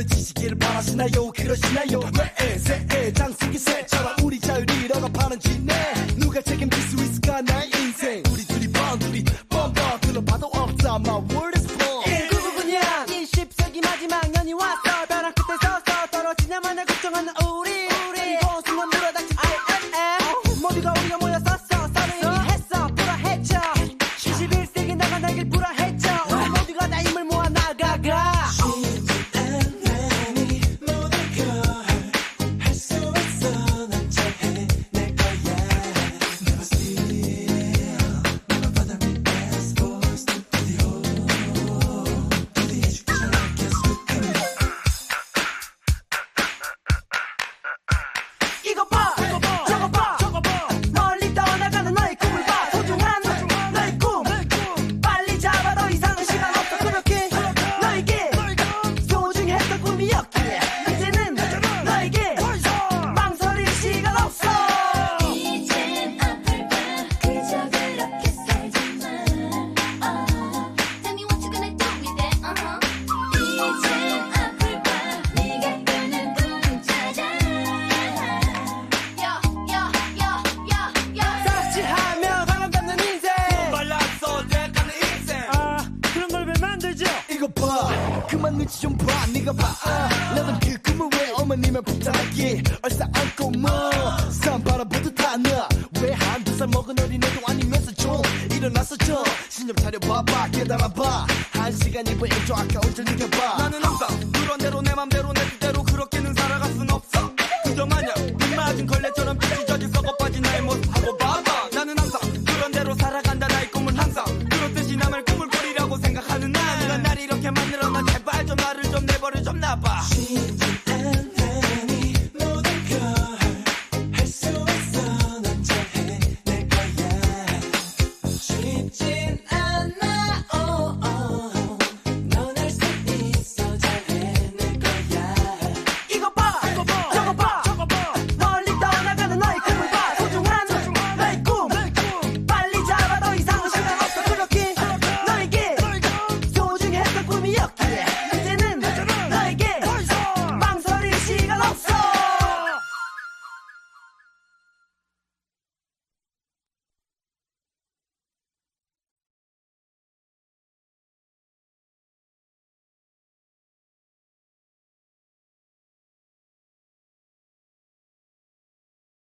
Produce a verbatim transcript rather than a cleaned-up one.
무너지시기를 바라시나요 그러시나요 왜 새해 장승기 새처럼 우리 자유를 억압하는 지네 누가 책임질 수 있을까 나의 인생 우리 둘이 번둘이 뻔뻔 둘러봐도 없어 My world is full 구구구년 이십 세기 마지막 년이 왔어 벼랑 끝에 서서 떨어지냐마냐 걱정하는 우리 그리고 순간 물어닥친 아이엠에프 모두가 우리가 모였었어 서로 얘기했어 불화했죠 이십일 세기 나가 날길 불화했죠 우리 모두가 다 힘을 모아 나가가 이거 봐, 저거 봐, 멀리 떠나가는 너의 꿈을 봐 소중한 너의 꿈 빨리 잡아 더 이상은 시간 없어 그렇게 너에게 소중했던 꿈이었기에 이제는 너에게 망설일 시간 없어 이젠 아플까 그저 그렇게 살지만 oh, Tell me what you gonna do with it uh-huh. 이젠 아플까 네가 끄는 꿈 찾아 섭취하며 가감 잡는 인생 발랐어 돼가는 인생 아 그런 걸 왜 만들죠 이거 봐 그만 눈치 좀 봐 네가 봐 아, 나는 그 꿈을 왜 어머님의 부탁이 얼싸안고 뭐 산바람 보듯 하나 왜 한두 살 먹은 어린애도 아니면서 좀 일어나서 좀 신념 차려봐봐 깨달아봐 한 시간 이번 일조 아까운 절 느껴봐 나는 항상 그런 대로 내 맘대로 내 뜻대로 그렇게는 살아갈 순 없어 그저 마냥 눈 맞은 걸레처럼 빛이 젖은 썩어 빠진 나의 모습하고 봐봐 나는 항상 그런 대로 살아간다 나의 꿈은 항상 그렇듯이 남의 꿈을 꾸리라고 생각하는 나 누가 날 이렇게 만들어 나 제발 좀 나를 좀 내버려 좀 놔봐